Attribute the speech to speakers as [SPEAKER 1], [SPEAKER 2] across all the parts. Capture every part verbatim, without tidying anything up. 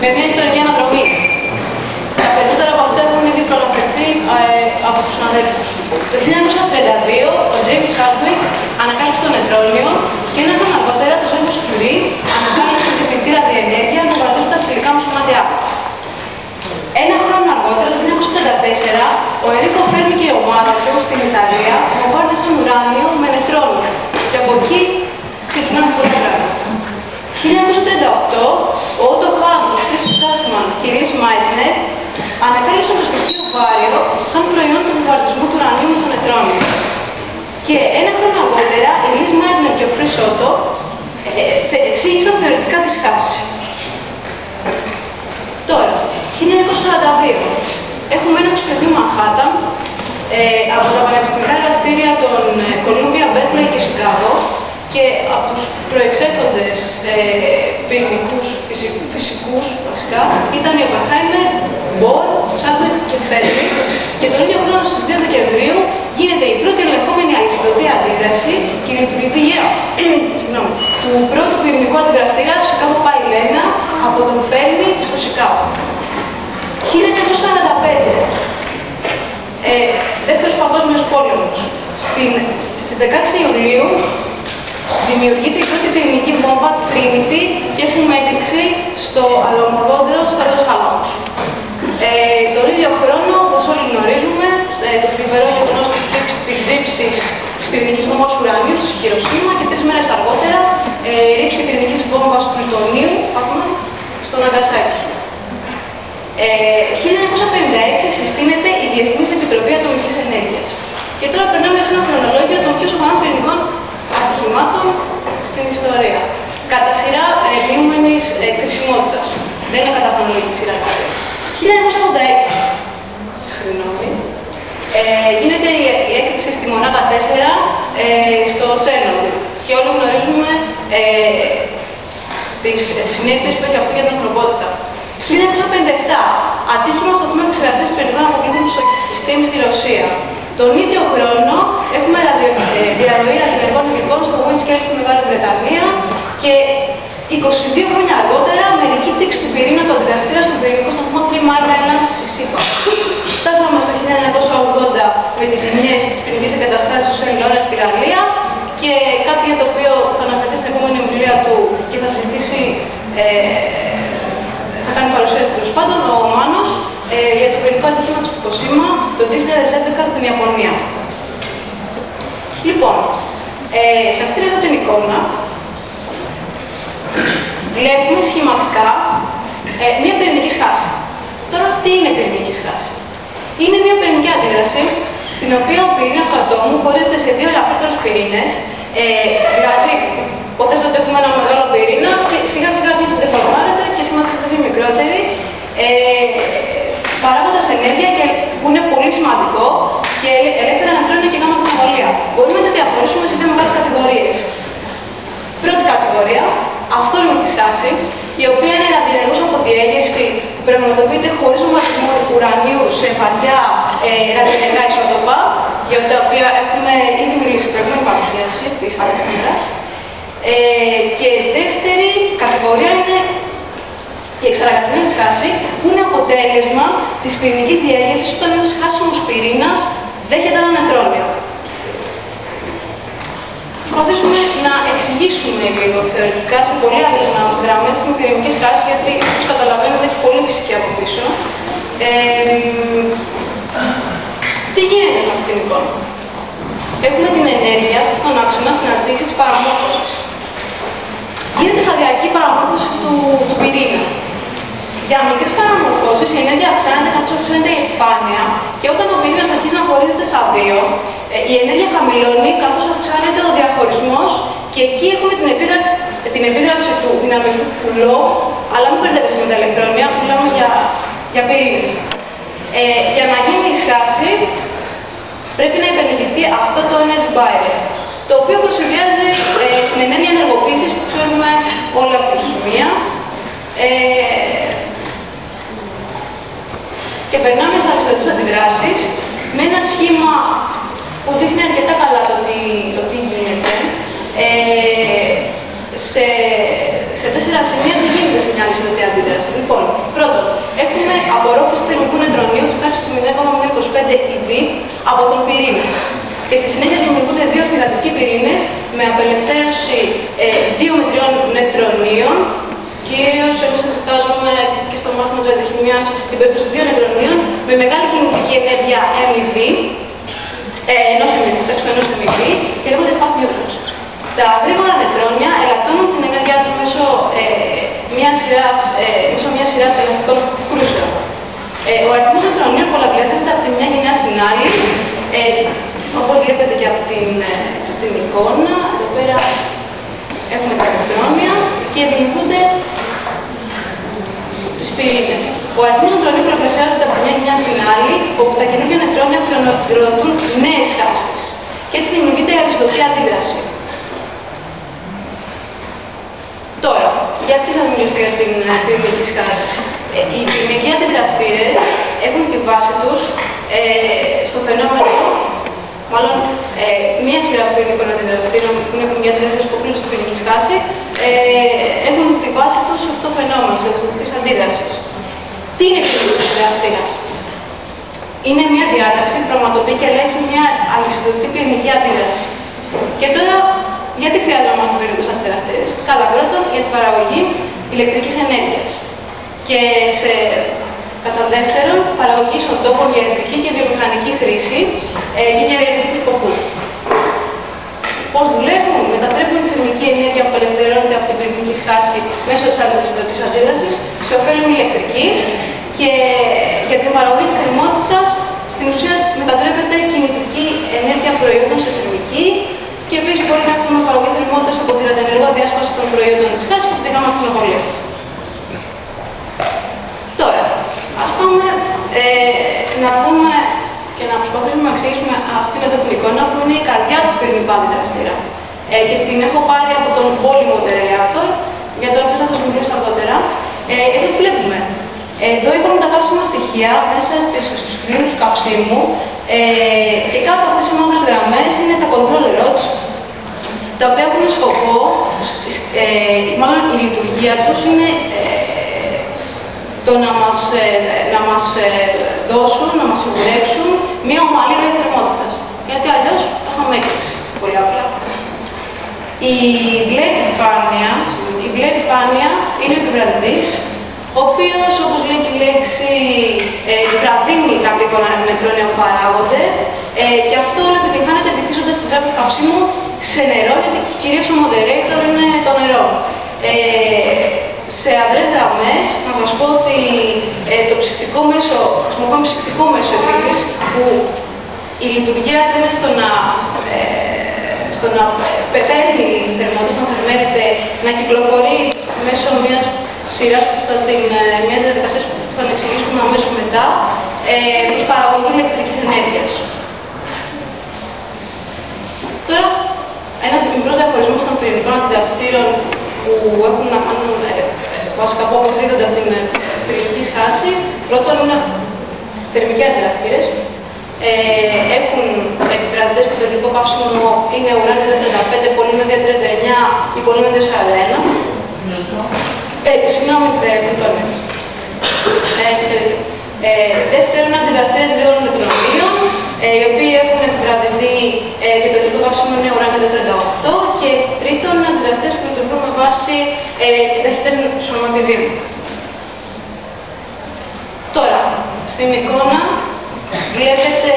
[SPEAKER 1] με μια ιστορική αναδρομή. Τα περισσότερα από αυτά έχουν ήδη προλαφερθεί ε, από τους συναδέλφους. Το χίλια εννιακόσια τριάντα δύο ο James Chadwick ανακάλυψε το νετρόνιο και ένα χρόνο αργότερα το Joseph Curie ανακάλυψε την κινητήρα διενέργεια που παραδίδει τα σφαιρικά μοσωμάτια. Ένα χρόνο αργότερα, το χίλια εννιακόσια τριάντα τέσσερα, ο Ενρίκο Φέρμι και η ομάδα του στην Ιταλία βομβάρδισαν ουράνιο με νετρόνιο. Και από εκεί ξεκινάνε πολλά πράγματα. Το χίλια εννιακόσια τριάντα οκτώ, ο Ότο Χάν, ο Φρις Στράσμαν και η Λις Μάιτνερ ανακάλυψαν το στοιχείο βάριο σαν προϊόν του βομβαρδισμού του ουρανίου με το νετρόνιο. Και ένα χρόνο αργότερα, η Λις Μάιτνερ και ο Φρις Ότο ε, εξήγησαν θεωρητικά τη σχάση. Τώρα, χίλια εννιακόσια σαράντα δύο, έχουμε ένα ψηφιακό Μανχάταν ε, από τα πανεπιστημιακά εργαστήρια των Κολούμπια, Μπέρκλεϊ και Σικάγο και από τους προεξέχοντες ε, πυρηνικούς φυσικούς βασικά ήταν οι Οπενχάιμερ, Μπορ, Τσάντουικ και Φέρμι και τον ίδιο χρόνο στις δύο Δεκεμβρίου γίνεται η πρώτη ελεγχόμενη αλυσιδωτή αντίδραση και η λειτουργία του πρώτου πυρηνικού αντιδραστήρα Σικάγο Πάιλ ένα από τον Φέρμι στο Σικάγο. χίλια εννιακόσια σαράντα πέντε, ε, Δεύτερος Παγκόσμιος Πόλεμος. Στην, στις δεκαέξι Ιουλίου δημιουργείται η πρώτη πυρηνική βόμβα Trinity και έχουμε έκρηξη στο Αλαμογόντρο, στο Ρόδος Άλαμος. Ε, τον ίδιο χρόνο, όπως όλοι γνωρίζουμε, ε, το θλιβερό γεγονός της ρήψης της πυρηνικής βόμβας ουρανίου στη Χιροσίμα και τρεις μέρες αργότερα ε, η ρήψη πυρηνικής βόμβας πλουτονίου στο Ναγκασάκι. Ε, χίλια εννιακόσια πενήντα έξι συστήνεται η Διεθνής Επιτροπή Ατομικής Ενέργειας. Και τώρα περνάμε σε ένα χρονολόγιο των πιο σοβαρών πυρηνικών ατυχημάτων στην ιστορία. Κατά σειρά μειούμενης ε, κρισιμότητας. Δεν είναι κατά χρονολογική σειρά. χίλια εννιακόσια ογδόντα έξι. Συγγνώμη. Ε, γίνεται η, η έκρηξη στη μονάδα τέσσερα ε, στο Τσέρνομπιλ. Και όλοι γνωρίζουμε ε, τις συνέπειες που έχει αυτό για την ανθρωπότητα. χίλια εννιακόσια πενήντα επτά. Ατύχημα στο τμήμα επεξεργασίας πυρηνικών αποβλήτων στο Κιστίμ στη Ρωσία. Τον ίδιο χρόνο έχουμε ραδιο, ε, διαρροή ραδιενεργών υλικών στο Windscale στη Μεγάλη Βρετανία και είκοσι δύο χρόνια αργότερα μερική τήξη του πυρήνα του αντιδραστήρα στο πυρηνικό σταθμό Three Mile Island στη ΣΥΠΑ. Φτάσαμε στο χίλια εννιακόσια ογδόντα με τις ζημιές της πυρηνικής εγκαταστάσεως του Σέιν Λόρενς στη Γαλλία και κάτι για το οποίο θα αναφερθεί στην επόμενη ομιλία του και θα συζητήσει. Ε, Θα κάνει παρουσίαση τέλος πάντων ο Μάνος ε, για το πυρηνικό ατύχημα της Φουκουσίμα το δύο χιλιάδες έντεκα στην Ιαπωνία. Λοιπόν, ε, σε αυτήν εδώ την εικόνα βλέπουμε σχηματικά ε, μια πυρηνική σχάση. Τώρα, τι είναι πυρηνική σχάση? Είναι μια πυρηνική αντίδραση στην οποία ο πυρήνας του ατόμου χωρίζεται σε δύο ελαφρύτερους πυρήνες. Ε, δηλαδή, υποθέστε ότι έχουμε ένα μεγάλο πυρήνα και σιγά σιγά αρχίζει να δεφορμάρεται και σχηματίζεται δύο μικρότεροι, ε, παράγοντας ενέργεια και, που είναι πολύ σημαντικό και ελεύθερα νετρόνια και γάμμα χρωμαλία. Μπορούμε να τα διαχωρίσουμε σε δύο μεγάλες κατηγορίες. Πρώτη κατηγορία, αυθόρμητη σχάση, η οποία είναι ραδιενεργός από διέλυση που πραγματοποιείται χωρίς βομβαρδισμό ουρανίου σε βαριά ε, ραδιενεργά ισότοπα, για τα οποία έχουμε ήδη μιλήσει στην προηγούμενη παρουσίαση της Αλεξάνδρας. Ε, και δεύτερη κατηγορία είναι η εξαναγκασμένη σχάση, που είναι αποτέλεσμα της πυρηνικής διέλυσης όταν ένας χάσιμος πυρήνας δέχεται ένα νετρόνιο. Προσπαθήσουμε να εξηγήσουμε λίγο θεωρητικά σε πολύ άλλες γραμμές την πυρηνική σχάση, γιατί όπως καταλαβαίνετε έχει πολύ φυσική από πίσω. Ε, τι γίνεται με αυτήν την εικόνα? Έχουμε την ενέργεια, σε αυτόν τον άξονα, στην αρτήση της παραμόρφωσης. Γίνεται σταδιακή παραμόρφωση του, του πυρήνα. Για μικρές παραμορφώσεις η ενέργεια αυξάνεται καθώς αυξάνεται η επιφάνεια και όταν ο πυρήνας αρχίζει να χωρίζεται στα δύο, η ενέργεια χαμηλώνει καθώς αυξάνεται ο διαχωρισμός και εκεί έχουμε την επίδραση, την επίδραση του δυναμικού κουλό, αλλά μην μπερδεύεστε με τα ηλεκτρόνια, μιλάμε για, για πυρήνες. Ε, για να γίνει η σχάση, πρέπει να υπενεργηθεί αυτό το energy barrier, το οποίο προσυδειάζει ε, την ενέργεια ενεργοποίησης που ξέρουμε όλα από τη χημεία. Ε, και περνάμε στις αλυσιδωτικές αντιδράσεις με ένα σχήμα που δείχνει αρκετά καλά το τι, το τι γίνεται. Ε, σε, σε τέσσερα σημεία τι γίνεται σε μια αλυσιδωτή αντίδραση. Λοιπόν, πρώτον, έχουμε απορρόφηση θερμικού νετρονίου της τάξης του μηδέν κόμμα μηδέν είκοσι πέντε ι βι από τον πυρήνα. Και στη συνέχεια δημιουργούνται δύο φυγατικοί πυρήνες με απελευθέρωση ε, δύο με τριών νετρονίων. Κυρίως εμείς εξετάζουμε και στο μάθημα της ραδιοχημίας την περίπτωση δύο νετρονίων με μεγάλη κινητική ενέργεια εμ ι βι, ε, ενός εμ ι βι, τάξης ενός εμ ι βι, και λέγονται fast neutrons. Τα γρήγορα νετρόνια ελαττώνουν την ενέργειά τους μέσω, ε, μιας σειράς, ε, μέσω μιας σειράς ελαστικών κρούσεων. Ε, ο αριθμός νετρονίων πολλαπλασιάζεται από τη μια γενιά στην άλλη, ε, όπως βλέπετε και από την, ε, την εικόνα. Εδώ πέρα έχουμε τα νετρόνια και δημιουργούνται τις πυρήνες. Ο αριθμός νετρονίων πολλαπλασιάζεται από τη μια γενιά στην άλλη, όπου τα καινούργια νετρόνια πυροδοτούν νέες χάσεις. Και έτσι δημιουργείται η αλυσιδωτή αντίδραση. Τώρα, γιατί σας μιλήσω για την πυρηνική σχάση. Ε, οι πυρηνικοί αντιδραστήρες έχουν τη βάση τους ε, στο φαινόμενο, μάλλον ε, μία σειρά πυρηνικών αντιδραστήρων που είναι πυρηνικοί αντιδραστήρες που οφείλουν στη πυρηνική σχάση, ε, έχουν τη βάση τους σε αυτό το φαινόμενο, σε της αντίδρασης. Τι είναι πυρηνικός αντιδραστήρας? Είναι μια διάταξη που πραγματοποιεί και ελέγχει μια αλυσιδωτή πυρηνική αντίδραση. Και τώρα, γιατί χρειαζόμαστε πυρηνικούς αντιδραστήρες? Κατά πρώτον, για την παραγωγή ηλεκτρικής ενέργειας. Και σε, κατά δεύτερον, παραγωγή ισοτόπων για ηλεκτρική και βιομηχανική χρήση ε, και για ενεργειακού σκοπούς. Πώς δουλεύουν? Μετατρέπουν τη θερμική ενέργεια που απελευθερώνεται από την πυρηνική σχάση μέσω της αλυσιδωτής αντίδρασης σε ωφέλιμη ηλεκτρική και για την παραγωγή της θερμότητας στην ουσία μετατρέπεται κινητική ενέργεια προϊόντων σε θερμική. Και επίσης μπορεί να έχουμε παραγωγή θερμότητας από την ραδιενεργό διάσπαση των προϊόντων της σχάσης και την γάμμα ακτινοβολία. Τώρα, ας πάμε ε, να δούμε και να προσπαθήσουμε να εξηγήσουμε αυτήν εδώ την εικόνα που είναι η καρδιά του πυρηνικού αντιδραστήρα. Ε, και την έχω πάρει από τον Polymotor Reactor, για τον οποίο θα σας μιλήσω αργότερα. Ε, εδώ βλέπουμε. Εδώ υπάρχουν τα καύσιμα στοιχεία μέσα στις, στους κλίνους του καυσίμου ε, και κάτω αυτές οι μαύρες γραμμές είναι τα control rods, τα οποία έχουν σκοπό, ε, μάλλον η λειτουργία τους είναι ε, το να μας, ε, να μας ε, δώσουν, να μας σιγουρέψουν μία ομαλή ροή θερμότητας. Γιατί αλλιώς θα είχαμε έκρηξη, πολύ απλά. Η μπλε επιφάνεια, η μπλε επιφάνεια είναι ο επιβραδυτής, ο οποίος, όπως λέει και η λέξη, ε, επιβραδύνει κάποια νετρόνια που παράγονται ε, και αυτό όλα επιτυγχάνεται βυθίζοντας τη ζάχαρη του καυσίμου σε νερό, γιατί κυρίως ο moderator είναι το νερό. Ε, σε αδρές γραμμές, να σας πω ότι ε, το ψυκτικό μέσο, χρησιμοποιούμε ψυκτικό μέσο επίσης, που η λειτουργία του είναι στο να, ε, στο να πεθαίνει η θερμότητα, να θερμαίνεται, να κυκλοφορεί μέσω μιας σειράς, μιας διαδικασίας που θα την εξηγήσουμε αμέσως μετά, ε, προς παραγωγή ηλεκτρικής ενέργειας. Τώρα, ένας μικρός διαχωρισμός των πυρηνικών αντιδραστήρων που έχουν να κάνουν ε, βασικά που αποδίδονται από την πυρηνική σχάση. Πρώτον, είναι θερμικοί αντιδραστήρες. Ε, έχουν επιβραδυτές που το ελληνικό καύσιμο είναι ουράνιο δύο τριάντα πέντε, πολύμιο δύο τριάντα εννιά ή πολύμιο δύο σαράντα ένα. Ε, συγγνώμη, πλουτόνιο. Ε, έχετε δίκιο. Ε, δεύτερον, αντιδραστήρες γρήγορων νετρονίων, ε, οι οποίοι έχουν επιβραδυτεί ε, και το ελληνικό καύσιμο είναι ουράνιο δύο τριάντα οκτώ. Και τρίτον, αντιδραστήρες που λειτουργούν με βάση ε, ταχυτές σωματιδίου. Τώρα, στην εικόνα βλέπετε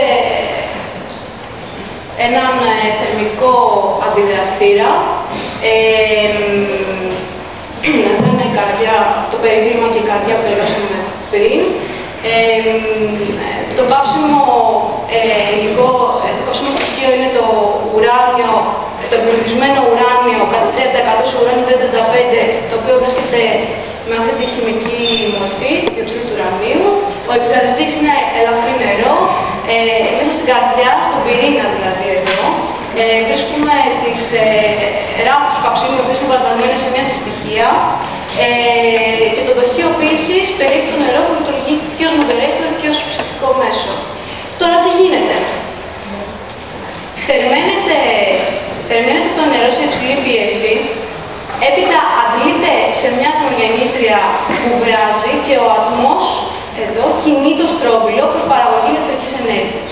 [SPEAKER 1] έναν ε, θερμικό αντιδραστήρα. Ε, Εδώ είναι η καρδιά, το περίβλημα και η καρδιά που περιγράψαμε πριν. Ε, το καύσιμο ε, υλικό, το καύσιμο στοιχείο είναι το ουράνιο, το εμπλουτισμένο ουράνιο κατά τρία τοις εκατό σε ουράνιο δύο τριάντα πέντε, το οποίο βρίσκεται με αυτή τη χημική μορφή, διοξείδιο του ουρανίου. Ο επιβραδυτής είναι ελαφρύ νερό. Ε, μέσα στην καρδιά, στον πυρήνα δηλαδή εδώ, ε, βρίσκουμε τις ε, ράμψεις του καυσίμου, οι οποίες είναι παραταγμένες σε μια συστοιχεία. Ε, και το δοχείο επίσης περιέχει το νερό που λειτουργεί και ως moderator και ως ψυχικό μέσο. Τώρα τι γίνεται? Θερμαίνεται, θερμαίνεται το νερό σε υψηλή πίεση, έπειτα αντλείται σε μια θερμογεννήτρια αντιδραστήρια που βράζει και ο ατμός εδώ κινεί το στρόμπιλο προς παραγωγή ηλεκτρικής ενέργειας.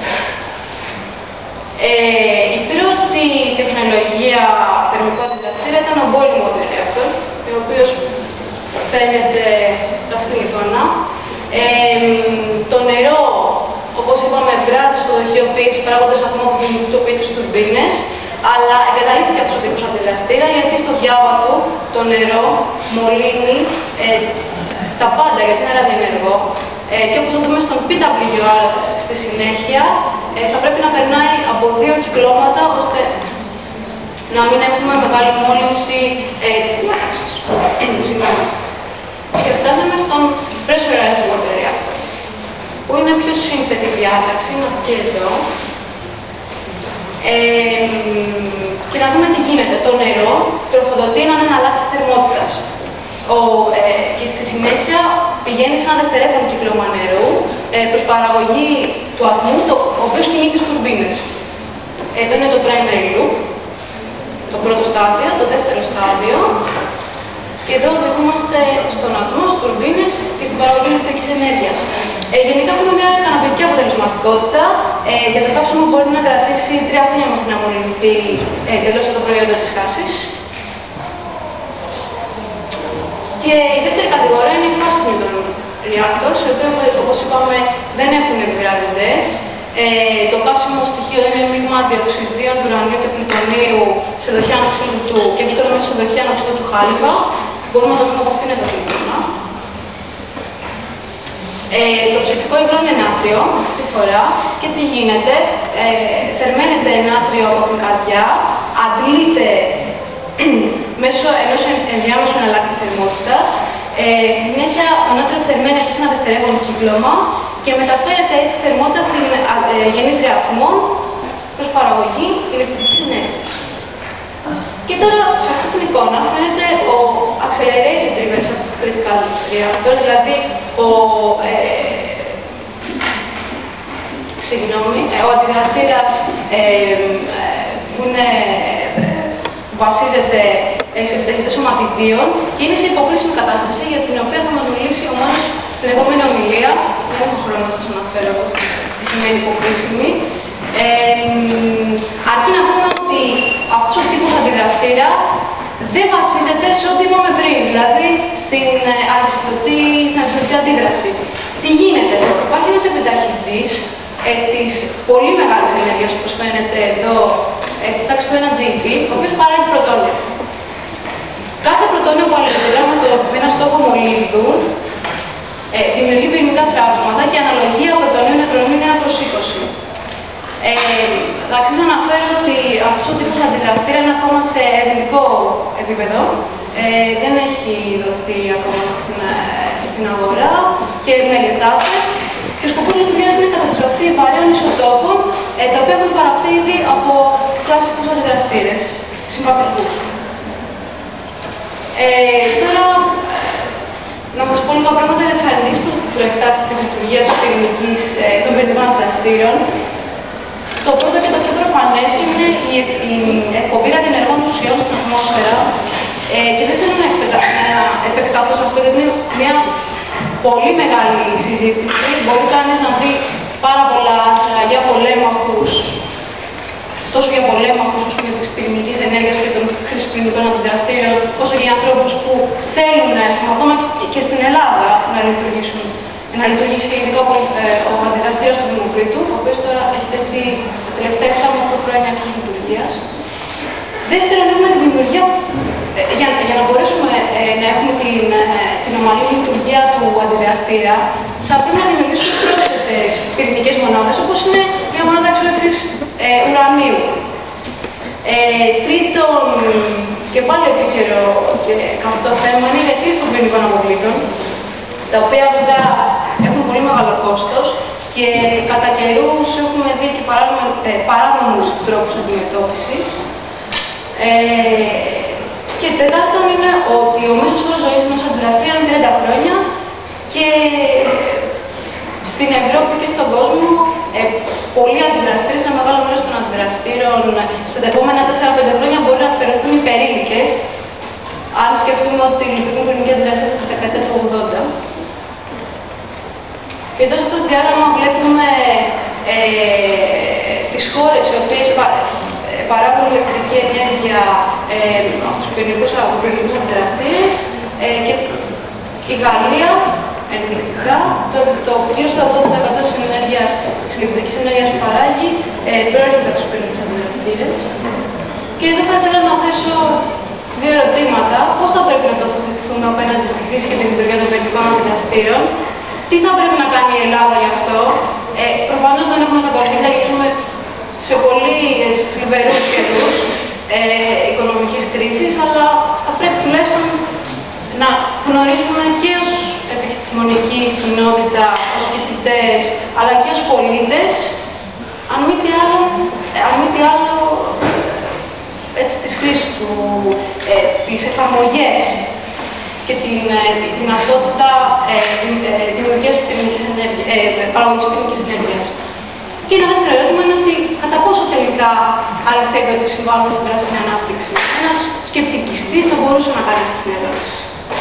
[SPEAKER 1] Ε, η πρώτη τεχνολογία θερμικού αντιδραστήρα ήταν ο boiling water reactor, ο οποίος φαίνεται σε αυτήν την εικόνα. Ε, το νερό, όπως είπαμε, βράζει στο δοχείο πίεσης παράγοντας ατμό που κινητοποιεί τις τουρμπίνες, αλλά εγκαταλείφθηκε αυτός ο τύπος αντιδραστήρα γιατί στο διάβα του το νερό μολύνει ε, τα πάντα γιατί είναι ραδιενεργό. Ε, και όπως θα δούμε στον πι ντάμπλιου αρ στη συνέχεια, ε, θα πρέπει να περνάει από δύο κυκλώματα ώστε να μην έχουμε μεγάλη μόλυνση ε, της τάξης. Και φτάσαμε στον pressurized water reactor, που είναι πιο σύνθετη διάταξη, είναι αυτή εδώ. Ε, και να δούμε τι γίνεται. Το νερό τροφοδοτεί έναν εναλλάκτη θερμότητας. Ο, ε, και στη συνέχεια πηγαίνει σε ένα δευτερεύον κύκλωμα νερού ε, προς παραγωγή του ατμού, το, ο οποίος κινεί τις τουρμπίνες. Εδώ είναι το primary loop, το πρώτο στάδιο, το δεύτερο στάδιο. Και εδώ οδηγούμαστε στον ατμό, στις τουρμπίνες και στην παραγωγή ηλεκτρικής ενέργειας. Ε, γενικά έχουμε μια ικανοποιητική αποτελεσματικότητα. Ε, για το καύσιμο μπορεί να κρατήσει τρία χρόνια μέχρι να μολυνθεί ε, εντελώς από το προϊόντα της χάσης. Και η δεύτερη κατηγορία είναι οι fast Newton reactors, οι οποίοι, όπως είπαμε, δεν έχουν επιβραδυντές. Ε, το καύσιμο στοιχείο είναι μείγμα διοξιδίων του ουρανίου και πλουτονίου σε δοχεία ανοξύδου του και βρίσκονται μέσα σε δοχεία ανοξύδου του χάλιβα. Μπορούμε να το δούμε από αυτήν εδώ την εικόνα. Ε, το ψευτικό υγρό είναι νάτριο, αυτή τη φορά, και τι γίνεται. Ε, θερμαίνεται νάτριο από την καρδιά, αντλείται μέσω ενός ενδιάμεσου εναλλάκτη θερμότητας. Ε, στη συνέχεια, το νάτριο θερμαίνεται σε ένα δευτερεύον κύκλωμα και μεταφέρεται έτσι θερμότητα στην ε, γεννήτρια ατμών προς παραγωγή ηλεκτρικής ενέργειας. Και τώρα, σε αυτή την εικόνα, φαίνεται ο accelerated reverse critical reactor, δηλαδή ο, ε, συγγνώμη, ε, ο αντιδραστήρας ε, ε, που είναι, ε, βασίζεται ε, σε επιταχυντές σωματιδίων και είναι σε υποκρίσιμη κατάσταση για την οποία θα μας μιλήσει ο Μάνος στην επόμενη ομιλία. Δεν έχω χρόνο να σας αναφέρω τι σημαίνει υποκρίσιμη. Ε, αρκεί να πούμε ότι αυτός ο τύπος αντιδραστήρα δεν βασίζεται σε ό,τι είπαμε πριν, δηλαδή στην αριστοτή, στην αριστοτή αντίδραση. Τι γίνεται εδώ? Υπάρχει ένας επιταχυντής ε, της πολύ μεγάλης ενέργειας, όπως φαίνεται εδώ, ε, της τάξης του ένα τζι βι, ο οποίος παράγει πρωτόνια. Κάθε πρωτόνιο που αλληλεπιδρά με, με ένα στόχο μολύβδου ε, δημιουργεί πυρηνικά τραύματα και η αναλογία πρωτονίου νετρονίου είναι ένα προς είκοσι. Ε, θα αξίζει να αναφέρω ότι αυτός ο τύπος αντιδραστήρα είναι ακόμα σε ερευνητικό επίπεδο. Ε, δεν έχει δοθεί ακόμα στην, στην αγορά και μελετάται. Και ο σκοπός λειτουργίας είναι η καταστροφή βαρέων ισοτόπων, ε, τα οποία έχουν παραχθεί ήδη από κλασικούς αντιδραστήρες, συμπαθητικούς. Ε, τώρα, να σας πω λίγα πράγματα για τις αρνήσεις προς τις προεκτάσεις της λειτουργίας πυρηνικής, ε, των πυρηνικών αντιδραστήρων. Το πρώτο και το πιο προφανές είναι η, η εκπομπή ραδιενεργών ουσιών στην ατμόσφαιρα. Ε, και δεν θέλω να, να επεκταθώ σε αυτό, γιατί είναι μια πολύ μεγάλη συζήτηση. Μπορεί κανείς να δει πάρα πολλά άρθρα για πολέμαχους, τόσο για πολέμαχους της πυρηνικής ενέργειας και των χρήσης πυρηνικών αντιδραστήριων, όσο και για ανθρώπους που θέλουν ακόμα και στην Ελλάδα να λειτουργήσουν. Να λειτουργήσει ειδικά ε, ο αντιδραστήρας του Δημοκρίτου, ο οποίος τώρα έχει τεθεί τα τελευταία εξάμηνα χρόνια εκτός λειτουργίας. Δεύτερον, έχουμε τη δημιουργία, ε, για, για να μπορέσουμε ε, να έχουμε την, ε, την ομαλή λειτουργία του αντιδραστήρα, θα πρέπει να δημιουργήσουμε πρόσθετες πυρηνικές μονάδες, όπως είναι μια μονάδα εξόρυξης ε, ουρανίου. Ε, τρίτον, και πάλι επίκαιρο και καυτό θέμα, είναι η διαχείριση των πυρηνικών αποβλήτων, τα οποία βέβαια έχουν πολύ μεγάλο κόστος και κατά καιρούς έχουμε δει και παράνομους τρόπους αντιμετώπισης. Ε, και τέταρτον είναι ότι ο μέσος όρος ζωής ενός αντιδραστήρα είναι τριάντα χρόνια και στην Ευρώπη και στον κόσμο ε, πολλοί αντιδραστήρες, ένα μεγάλο μέρος των αντιδραστήρων στα επόμενα τέσσερα πέντε χρόνια μπορεί να θεωρηθούν υπερήλικες. Αν σκεφτούμε ότι λειτουργούν πυρηνικοί αντιδραστές από του ογδόντα. Και εδώ σε αυτό το διάγραμμα βλέπουμε ε, τις χώρες οι οποίες πα, ε, παράγουν ηλεκτρική ενέργεια ε, από τους πυρηνικούς αντιδραστήρες ε, και η Γαλλία ενδεικτικά, το, το γύρω στο ογδόντα τοις εκατό της ενέργειας, της ηλεκτρικής ενέργειας που παράγει ε, προέρχεται από τους πυρηνικούς αντιδραστήρες. Και εδώ θα ήθελα να θέσω δύο ερωτήματα. Πώς θα πρέπει να τοποθετηθούμε απέναντι στη χρήση και τη λειτουργία των πυρηνικών αντιδραστήρων, τι θα πρέπει να κάνει η Ελλάδα γι' αυτό. Ε, προφανώς δεν έχουμε κατορθεί να γίνουμε σε πολύ θλιβερούς καιρούς ε, οικονομικής κρίσης, αλλά θα πρέπει τουλάχιστον να γνωρίζουμε και ως επιστημονική κοινότητα, ως φοιτητές, αλλά και ως πολίτες, αν μη τι άλλο, αν μη τι άλλο έτσι, τις χρήσεις του, ε, τις εφαρμογές και την ε, δυνατότητα ε, ε, δημιουργίας πυρηνικής ενέργειας, ε, παραγωγής πυρηνικής ενέργειας. Και ένα δεύτερο ερώτημα είναι ότι κατά πόσο τελικά αληθεύει ότι συμβάλλουμε στην πράσινη ανάπτυξη. Ένας σκεπτικιστής θα μπορούσε να κάνει αυτή την ερώτηση.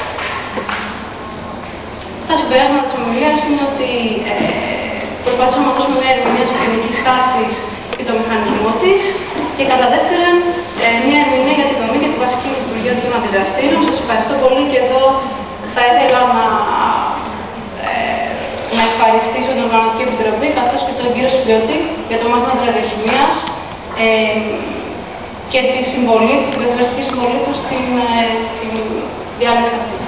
[SPEAKER 1] Τα συμπεράσματα της ομιλίας είναι ότι ε, προσπαθήσαμε να δώσουμε μια ερμηνεία της πυρηνικής χάσης και το μηχανισμό της και κατά δεύτερον ε, μια ερμηνεία για τη δομή και τη βασική λειτουργία των αντιδραστήρων. Σας ευχαριστώ πολύ και εδώ θα ήθελα να, ε, να ευχαριστήσω την Οργανωτική Επιτροπή καθώς και τον κύριο Σπιώτη για το μάθημα της ραδιοχημίας ε, και τη συμβολή, την καθοριστική συμβολή του στην, ε, στην διάλεξη αυτή.